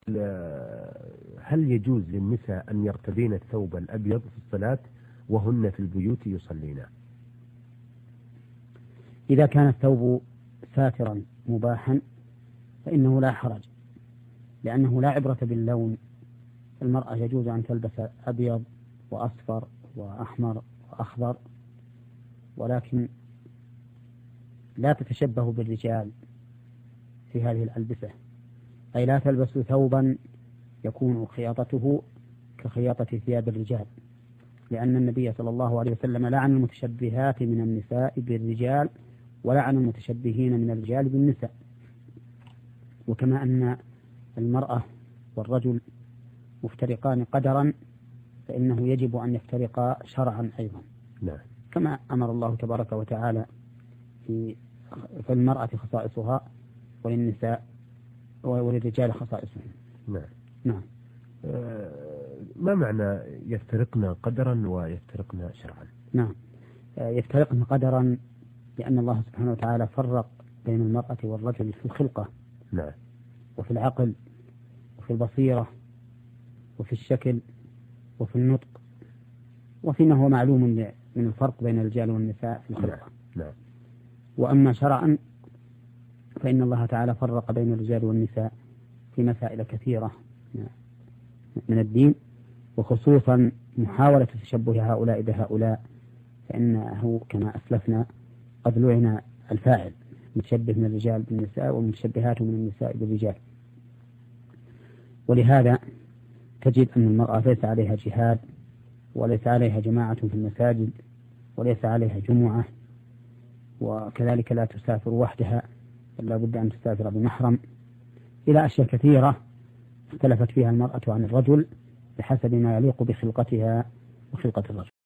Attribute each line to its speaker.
Speaker 1: هل يجوز للنساء أن يرتدين الثوب الأبيض في الصلاة وهن في البيوت يصلين؟
Speaker 2: إذا كان الثوب ساترا مباحا فإنه لا حرج، لأنه لا عبرة باللون. المرأة يجوز أن تلبس أبيض وأصفر وأحمر وأخضر، ولكن لا تتشبه بالرجال في هذه الألبسة، أي لا تلبس ثوبا يكون خياطته كخياطة ثياب الرجال، لأن النبي صلى الله عليه وسلم لعن المتشبهات من النساء بالرجال ولعن المتشبهين من الرجال بالنساء. وكما أن المرأة والرجل مفترقان قدرا، فإنه يجب أن يفترقا شرعا أيضا.
Speaker 1: نعم.
Speaker 2: كما أمر الله تبارك وتعالى في المرأة خصائصها وللنساء وللرجال خصائصهم.
Speaker 1: نعم.
Speaker 2: نعم.
Speaker 1: ما معنى يفترقن قدرا ويفترقن شرعا؟
Speaker 2: نعم، يفترقن قدرا لأن الله سبحانه وتعالى فرق بين المرأة والرجل في الخلقة.
Speaker 1: نعم.
Speaker 2: وفي العقل وفي البصيرة وفي الشكل وفي النطق، وفيما هو معلوم من الفرق بين الرجال والنساء في الخلقة.
Speaker 1: نعم.
Speaker 2: وأما شرعا فإن الله تعالى فرق بين الرجال والنساء في مسائل كثيرة من الدين، وخصوصا محاولة تشبه هؤلاء بهؤلاء، فإنه كما أسلفنا قد لعن الفاعل متشبه من الرجال بالنساء والمتشبهات من النساء بالرجال. ولهذا تجد أن المرأة ليس عليها جهاد، وليس عليها جماعة في المساجد، وليس عليها جمعة، وكذلك لا تسافر وحدها بل لا بد أن تسافر بمحرم، إلى أشياء كثيرة اختلفت فيها المرأة عن الرجل بحسب ما يليق بخلقتها وخلقة الرجل.